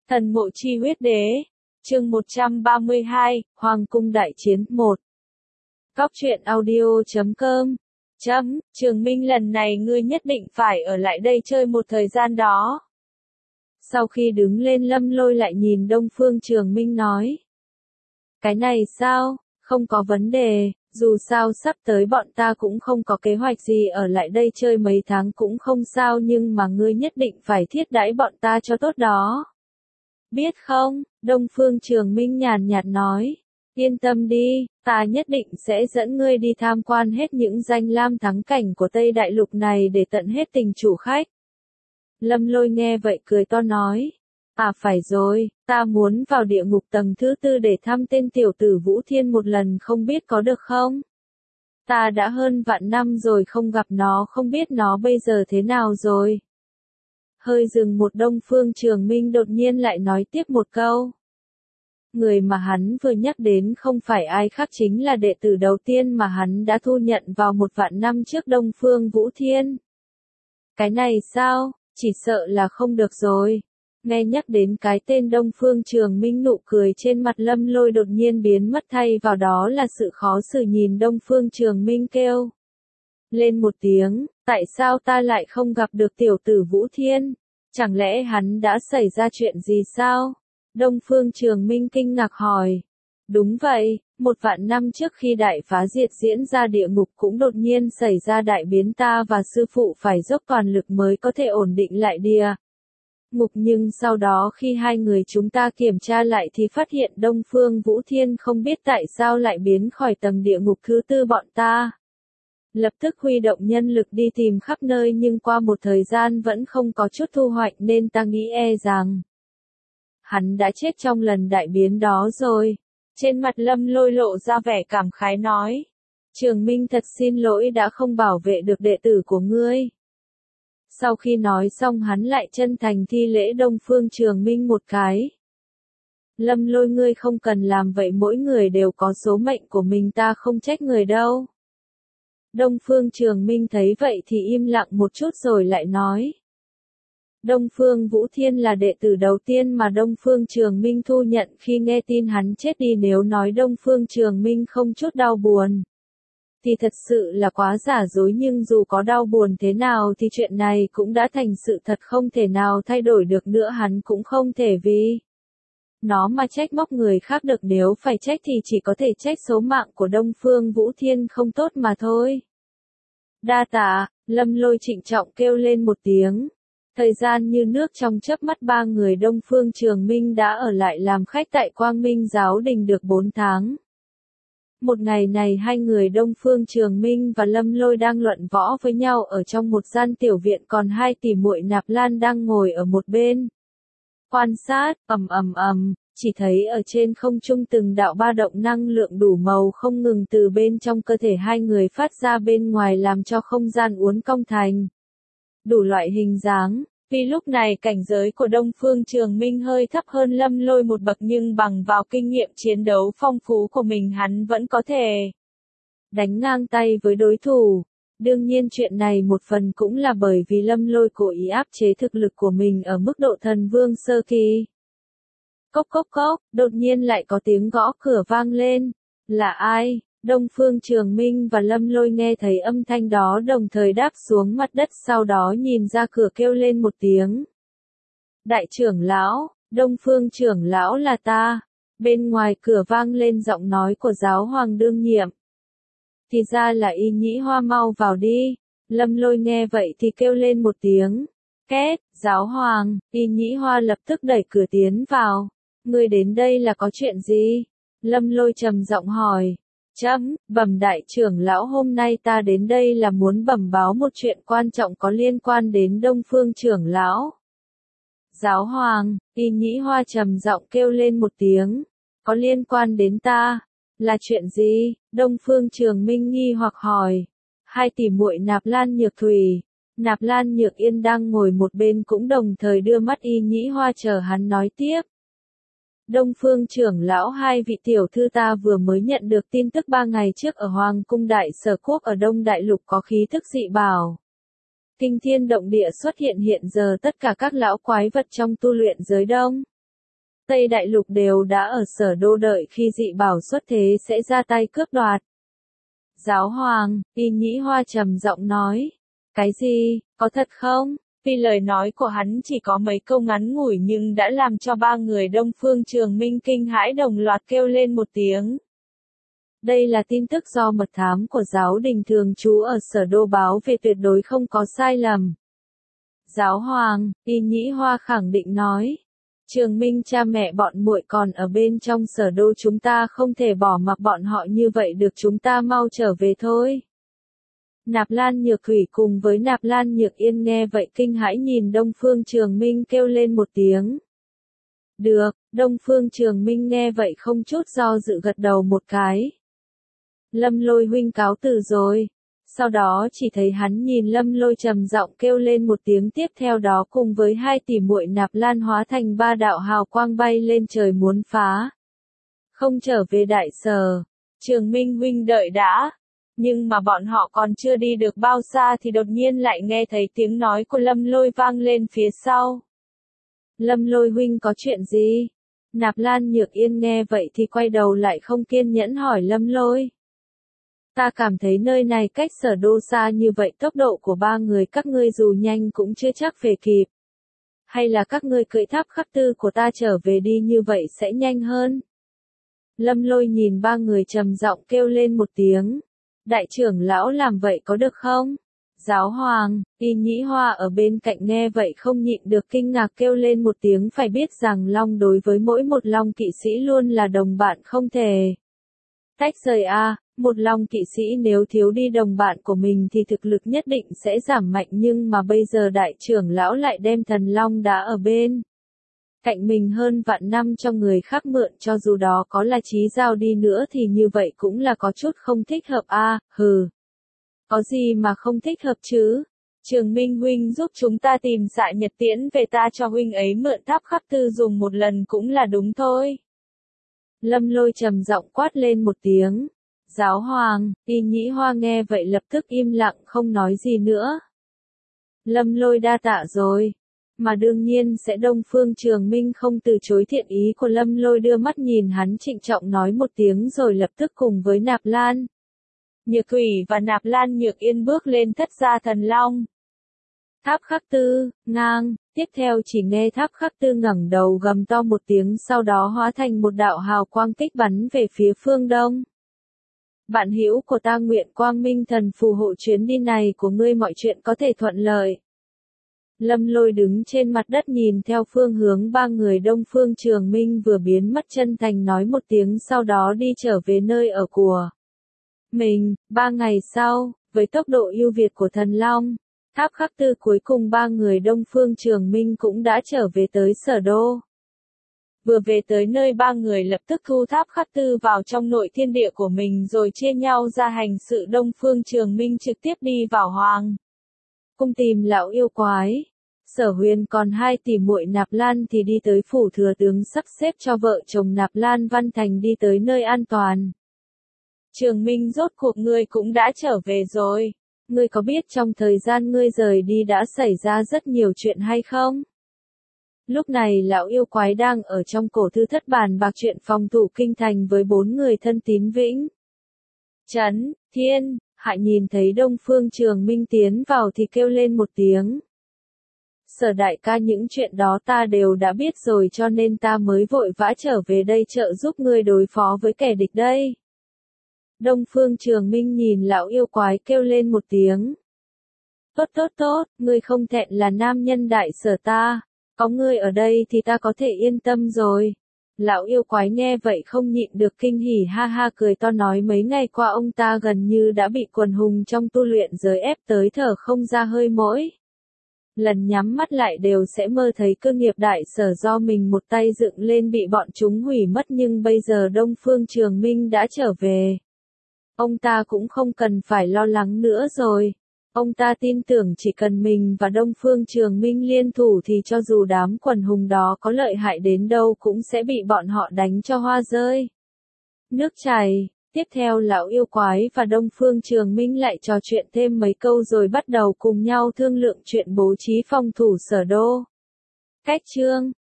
Thần mộ chi huyết đế. Chương 132, Hoàng cung đại chiến 1. Góc truyện audio.com. Trường Minh lần này ngươi nhất định phải ở lại đây chơi một thời gian đó. Sau khi đứng lên Lâm Lôi lại nhìn Đông Phương Trường Minh nói. Cái này sao, không có vấn đề, dù sao sắp tới bọn ta cũng không có kế hoạch gì ở lại đây chơi mấy tháng cũng không sao nhưng mà ngươi nhất định phải thiết đãi bọn ta cho tốt đó. Biết không, Đông Phương Trường Minh nhàn nhạt nói, yên tâm đi, ta nhất định sẽ dẫn ngươi đi tham quan hết những danh lam thắng cảnh của Tây Đại Lục này để tận hết tình chủ khách. Lâm Lôi nghe vậy cười to nói, phải rồi, ta muốn vào địa ngục tầng thứ 4 để thăm tên tiểu tử Vũ Thiên một lần không biết có được không? Ta đã hơn vạn năm rồi không gặp nó không biết nó bây giờ thế nào rồi. Hơi dừng một Đông Phương Trường Minh đột nhiên lại nói tiếp một câu. Người mà hắn vừa nhắc đến không phải ai khác chính là đệ tử đầu tiên mà hắn đã thu nhận vào 1 vạn năm trước Đông Phương Vũ Thiên. Cái này sao, chỉ sợ là không được rồi. Nghe nhắc đến cái tên Đông Phương Trường Minh nụ cười trên mặt Lâm Lôi đột nhiên biến mất thay vào đó là sự khó xử nhìn Đông Phương Trường Minh kêu. Lên một tiếng, tại sao ta lại không gặp được tiểu tử Vũ Thiên? Chẳng lẽ hắn đã xảy ra chuyện gì sao? Đông Phương Trường Minh kinh ngạc hỏi. Đúng vậy, 1 vạn năm trước khi đại phá diệt diễn ra địa ngục cũng đột nhiên xảy ra đại biến ta và sư phụ phải dốc toàn lực mới có thể ổn định lại địa ngục nhưng sau đó khi hai người chúng ta kiểm tra lại thì phát hiện Đông Phương Vũ Thiên không biết tại sao lại biến khỏi tầng địa ngục thứ 4 bọn ta. Lập tức huy động nhân lực đi tìm khắp nơi nhưng qua một thời gian vẫn không có chút thu hoạch nên ta nghĩ rằng hắn đã chết trong lần đại biến đó rồi. Trên mặt Lâm Lôi lộ ra vẻ cảm khái nói. Trường Minh thật xin lỗi đã không bảo vệ được đệ tử của ngươi. Sau khi nói xong hắn lại chân thành thi lễ Đông Phương Trường Minh một cái. Lâm Lôi ngươi không cần làm vậy mỗi người đều có số mệnh của mình ta không trách người đâu. Đông Phương Trường Minh thấy vậy thì im lặng một chút rồi lại nói. Đông Phương Vũ Thiên là đệ tử đầu tiên mà Đông Phương Trường Minh thu nhận khi nghe tin hắn chết đi nếu nói Đông Phương Trường Minh không chút đau buồn. Thì thật sự là quá giả dối nhưng dù có đau buồn thế nào thì chuyện này cũng đã thành sự thật không thể nào thay đổi được nữa hắn cũng không thể vì nó mà trách móc người khác được nếu phải trách thì chỉ có thể trách số mạng của Đông Phương Vũ Thiên không tốt mà thôi. Đa tạ, Lâm Lôi trịnh trọng kêu lên một tiếng. Thời gian như nước trong chớp mắt ba người Đông Phương Trường Minh đã ở lại làm khách tại Quang Minh Giáo Đình được 4 tháng. Một ngày này hai người Đông Phương Trường Minh và Lâm Lôi đang luận võ với nhau ở trong một gian tiểu viện còn hai tỷ muội Nạp Lan đang ngồi ở một bên. Quan sát, chỉ thấy ở trên không trung từng đạo ba động năng lượng đủ màu không ngừng từ bên trong cơ thể hai người phát ra bên ngoài làm cho không gian uốn cong thành đủ loại hình dáng. Vì lúc này cảnh giới của Đông Phương Trường Minh hơi thấp hơn Lâm Lôi một bậc nhưng bằng vào kinh nghiệm chiến đấu phong phú của mình hắn vẫn có thể đánh ngang tay với đối thủ. Đương nhiên chuyện này một phần cũng là bởi vì Lâm Lôi cố ý áp chế thực lực của mình ở mức độ thần vương sơ kỳ. Cốc cốc cốc, đột nhiên lại có tiếng gõ cửa vang lên. Là ai? Đông Phương Trường Minh và Lâm Lôi nghe thấy âm thanh đó đồng thời đáp xuống mặt đất sau đó nhìn ra cửa kêu lên một tiếng. Đại trưởng lão, Đông Phương trưởng lão là ta. Bên ngoài cửa vang lên giọng nói của giáo hoàng đương nhiệm. Thì ra là Y Nhĩ Hoa mau vào đi. Lâm Lôi nghe vậy thì kêu lên một tiếng. Két, giáo hoàng, Y Nhĩ Hoa lập tức đẩy cửa tiến vào. Ngươi đến đây là có chuyện gì? Lâm Lôi trầm giọng hỏi. Bẩm đại trưởng lão hôm nay ta đến đây là muốn bẩm báo một chuyện quan trọng có liên quan đến Đông Phương trưởng lão. Giáo hoàng, Y Nhĩ Hoa trầm giọng kêu lên một tiếng. Có liên quan đến ta? Là chuyện gì? Đông Phương Trường Minh nghi hoặc hỏi. Hai tỷ muội Nạp Lan Nhược Thủy, Nạp Lan Nhược Yên đang ngồi một bên cũng đồng thời đưa mắt Y Nhĩ Hoa chờ hắn nói tiếp. Đông Phương trưởng lão hai vị tiểu thư ta vừa mới nhận được tin tức 3 ngày trước ở Hoàng cung Đại Sở Quốc ở Đông Đại Lục có khí thức dị bảo. Kinh thiên động địa xuất hiện giờ tất cả các lão quái vật trong tu luyện giới Đông Tây Đại Lục đều đã ở Sở Đô đợi khi dị bảo xuất thế sẽ ra tay cướp đoạt. Giáo hoàng, Y Nhĩ Hoa trầm giọng nói. Cái gì, có thật không? Vì lời nói của hắn chỉ có mấy câu ngắn ngủi nhưng đã làm cho ba người Đông Phương Trường Minh kinh hãi đồng loạt kêu lên một tiếng. Đây là tin tức do mật thám của giáo đình thường trú ở Sở Đô báo về, tuyệt đối không có sai lầm. Giáo hoàng, Y Nhĩ Hoa khẳng định nói. Trường Minh cha mẹ bọn muội còn ở bên trong Sở Đô, chúng ta không thể bỏ mặc bọn họ như vậy được, chúng ta mau trở về thôi. Nạp Lan Nhược Thủy cùng với Nạp Lan Nhược Yên nghe vậy kinh hãi nhìn Đông Phương Trường Minh kêu lên một tiếng. Được, Đông Phương Trường Minh nghe vậy không chút do dự gật đầu một cái. Lâm Lôi huynh cáo từ rồi. Sau đó chỉ thấy hắn nhìn Lâm Lôi trầm giọng kêu lên một tiếng, tiếp theo đó cùng với hai tỷ muội Nạp Lan hóa thành ba đạo hào quang bay lên trời muốn phá. Không trở về Đại Sở. Trường Minh huynh đợi đã. Nhưng mà bọn họ còn chưa đi được bao xa thì đột nhiên lại nghe thấy tiếng nói của Lâm Lôi vang lên phía sau. Lâm Lôi huynh có chuyện gì? Nạp Lan Nhược Yên nghe vậy thì quay đầu lại không kiên nhẫn hỏi Lâm Lôi. Ta cảm thấy nơi này cách Sở Đô xa như vậy, tốc độ của ba người các ngươi dù nhanh cũng chưa chắc về kịp. Hay là các ngươi cưỡi tháp khắc tư của ta trở về đi, như vậy sẽ nhanh hơn. Lâm Lôi nhìn ba người trầm giọng kêu lên một tiếng. Đại trưởng lão làm vậy có được không? Giáo hoàng, Y Nhĩ Hoa ở bên cạnh nghe vậy không nhịn được kinh ngạc kêu lên một tiếng, phải biết rằng Long đối với mỗi một Long kỵ sĩ luôn là đồng bạn không thể tách rời a. Một Long kỵ sĩ nếu thiếu đi đồng bạn của mình thì thực lực nhất định sẽ giảm mạnh, nhưng mà bây giờ đại trưởng lão lại đem thần Long đã ở bên cạnh mình hơn vạn năm cho người khác mượn, cho dù đó có là Chí Giao đi nữa thì như vậy cũng là có chút không thích hợp a. Hừ. Có gì mà không thích hợp chứ? Trường Minh huynh giúp chúng ta tìm Dại Nhật Tiễn về, ta cho huynh ấy mượn tháp khắc tư dùng một lần cũng là đúng thôi. Lâm Lôi trầm giọng quát lên một tiếng. Giáo hoàng, Y Nhĩ Hoa nghe vậy lập tức im lặng không nói gì nữa. Lâm Lôi đa tạ rồi. Mà đương nhiên sẽ Đông Phương Trường Minh không từ chối thiện ý của Lâm Lôi, đưa mắt nhìn hắn trịnh trọng nói một tiếng rồi lập tức cùng với Nạp Lan Nhược Thủy và Nạp Lan Nhược Yên bước lên thất gia thần long. Tháp khắc tư, ngang, tiếp theo chỉ nghe tháp khắc tư ngẩng đầu gầm to một tiếng, sau đó hóa thành một đạo hào quang kích bắn về phía phương đông. Bạn hữu của ta, nguyện Quang Minh Thần phù hộ chuyến đi này của ngươi, mọi chuyện có thể thuận lợi. Lâm Lôi đứng trên mặt đất nhìn theo phương hướng ba người Đông Phương Trường Minh vừa biến mất, chân thành nói một tiếng sau đó đi trở về nơi ở của mình. 3 ngày sau, với tốc độ ưu việt của thần Long, tháp khắc tư cuối cùng ba người Đông Phương Trường Minh cũng đã trở về tới Sở Đô. Vừa về tới nơi, ba người lập tức thu tháp khắc tư vào trong nội thiên địa của mình rồi chia nhau ra hành sự. Đông Phương Trường Minh trực tiếp đi vào hoàng cung tìm lão yêu quái. Sở Huyền còn hai tỷ muội Nạp Lan thì đi tới phủ thừa tướng sắp xếp cho vợ chồng Nạp Lan Văn Thành đi tới nơi an toàn. Trường Minh, rốt cuộc ngươi cũng đã trở về rồi. Ngươi có biết trong thời gian ngươi rời đi đã xảy ra rất nhiều chuyện hay không? Lúc này lão yêu quái đang ở trong cổ thư thất bàn bạc chuyện phòng thủ kinh thành với 4 người thân tín Vĩnh, Trấn, Thiên, Hại nhìn thấy Đông Phương Trường Minh tiến vào thì kêu lên một tiếng. Sở đại ca, những chuyện đó ta đều đã biết rồi, cho nên ta mới vội vã trở về đây trợ giúp ngươi đối phó với kẻ địch đây. Đông Phương Trường Minh nhìn lão yêu quái kêu lên một tiếng. Tốt tốt tốt, ngươi không thẹn là nam nhân Đại Sở ta. Có ngươi ở đây thì ta có thể yên tâm rồi. Lão yêu quái nghe vậy không nhịn được kinh hỉ ha ha cười to nói, mấy ngày qua ông ta gần như đã bị quần hùng trong tu luyện giới ép tới thở không ra hơi, mỗi lần nhắm mắt lại đều sẽ mơ thấy cơ nghiệp Đại Sở do mình một tay dựng lên bị bọn chúng hủy mất, nhưng bây giờ Đông Phương Trường Minh đã trở về. Ông ta cũng không cần phải lo lắng nữa rồi. Ông ta tin tưởng chỉ cần mình và Đông Phương Trường Minh liên thủ thì cho dù đám quần hùng đó có lợi hại đến đâu cũng sẽ bị bọn họ đánh cho hoa rơi nước chảy. Tiếp theo lão yêu quái và Đông Phương Trường Minh lại trò chuyện thêm mấy câu rồi bắt đầu cùng nhau thương lượng chuyện bố trí phòng thủ Sở Đô. Cách chương